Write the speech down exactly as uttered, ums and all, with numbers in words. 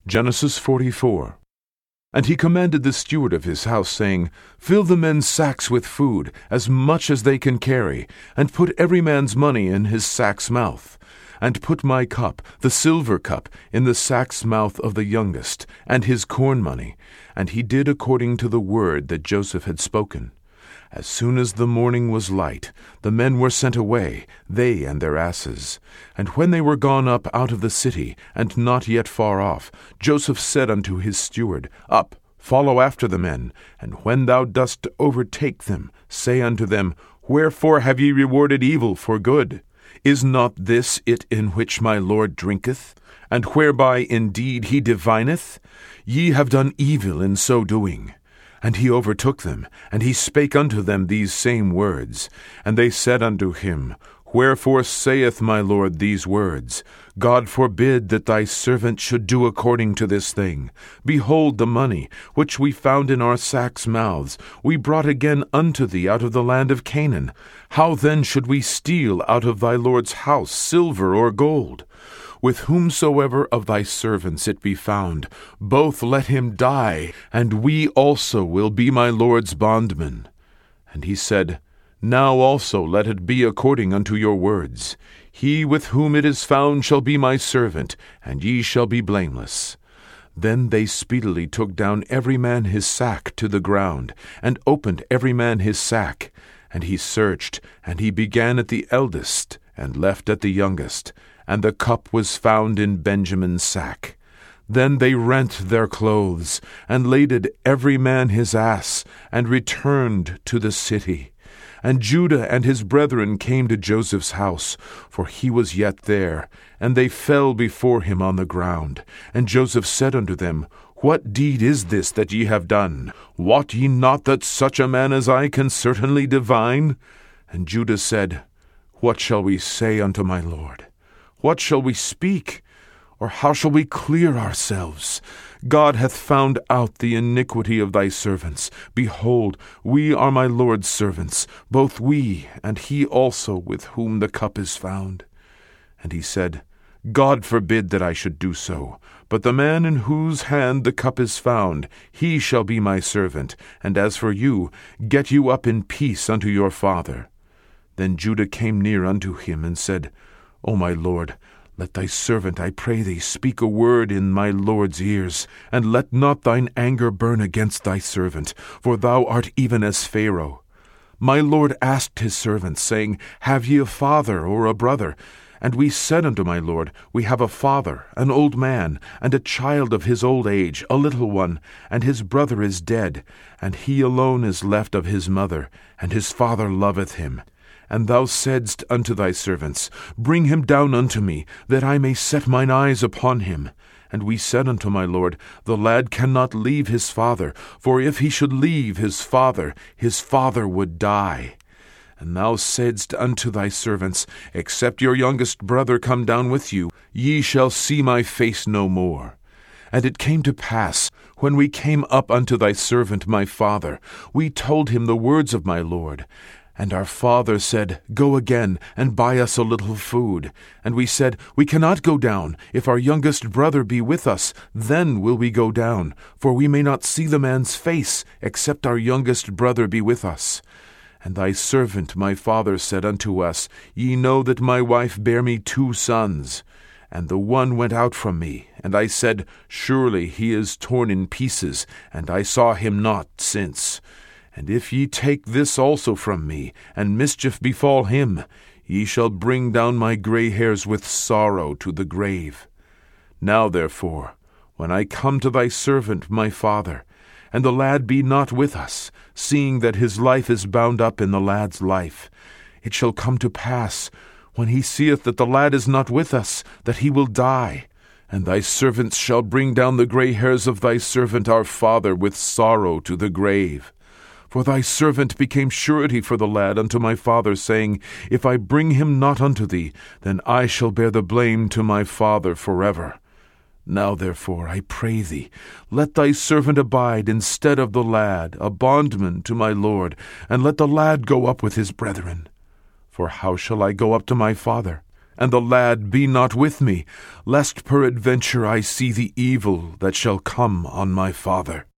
Genesis forty-four. And he commanded the steward of his house, saying, Fill the men's sacks with food, as much as they can carry, and put every man's money in his sack's mouth. And put my cup, the silver cup, in the sack's mouth of the youngest, and his corn money. And he did according to the word that Joseph had spoken. As soon as the morning was light, the men were sent away, they and their asses. And when they were gone up out of the city, and not yet far off, Joseph said unto his steward, Up, follow after the men, and when thou dost overtake them, say unto them, Wherefore have ye rewarded evil for good? Is not this it in which my Lord drinketh, and whereby indeed he divineth? Ye have done evil in so doing. And he overtook them, and he spake unto them these same words. And they said unto him, Wherefore saith my Lord these words? God forbid that thy servant should do according to this thing. Behold the money, which we found in our sacks' mouths, we brought again unto thee out of the land of Canaan. How then should we steal out of thy Lord's house silver or gold? With whomsoever of thy servants it be found, both let him die, and we also will be my Lord's bondmen. And he said, Now also let it be according unto your words. He with whom it is found shall be my servant, and ye shall be blameless. Then they speedily took down every man his sack to the ground, and opened every man his sack. And he searched, and he began at the eldest, and left at the youngest. And the cup was found in Benjamin's sack. Then they rent their clothes, and laded every man his ass, and returned to the city. And Judah and his brethren came to Joseph's house, for he was yet there, and they fell before him on the ground. And Joseph said unto them, What deed is this that ye have done? Wot ye not that such a man as I can certainly divine? And Judah said, What shall we say unto my Lord? What shall we speak? Or how shall we clear ourselves? God hath found out the iniquity of thy servants. Behold, we are my Lord's servants, both we, and he also with whom the cup is found. And he said, God forbid that I should do so. But the man in whose hand the cup is found, he shall be my servant. And as for you, get you up in peace unto your father. Then Judah came near unto him, and said, O my Lord, let thy servant, I pray thee, speak a word in my Lord's ears, and let not thine anger burn against thy servant, for thou art even as Pharaoh. My Lord asked his servants, saying, Have ye a father or a brother? And we said unto my Lord, We have a father, an old man, and a child of his old age, a little one, and his brother is dead, and he alone is left of his mother, and his father loveth him. And thou saidst unto thy servants, Bring him down unto me, that I may set mine eyes upon him. And we said unto my Lord, The lad cannot leave his father, for if he should leave his father, his father would die. And thou saidst unto thy servants, Except your youngest brother come down with you, ye shall see my face no more. And it came to pass, when we came up unto thy servant my father, we told him the words of my Lord. And our father said, Go again, and buy us a little food. And we said, We cannot go down. If our youngest brother be with us, then will we go down. For we may not see the man's face, except our youngest brother be with us. And thy servant my father said unto us, Ye know that my wife bare me two sons. And the one went out from me, and I said, Surely he is torn in pieces, and I saw him not since. And if ye take this also from me, and mischief befall him, ye shall bring down my gray hairs with sorrow to the grave. Now therefore, when I come to thy servant my father, and the lad be not with us, seeing that his life is bound up in the lad's life, it shall come to pass, when he seeth that the lad is not with us, that he will die. And thy servants shall bring down the gray hairs of thy servant our father with sorrow to the grave. For thy servant became surety for the lad unto my father, saying, If I bring him not unto thee, then I shall bear the blame to my father forever. Now therefore, I pray thee, let thy servant abide instead of the lad, a bondman to my lord, and let the lad go up with his brethren. For how shall I go up to my father? and the lad be not with me, lest peradventure I see the evil that shall come on my father.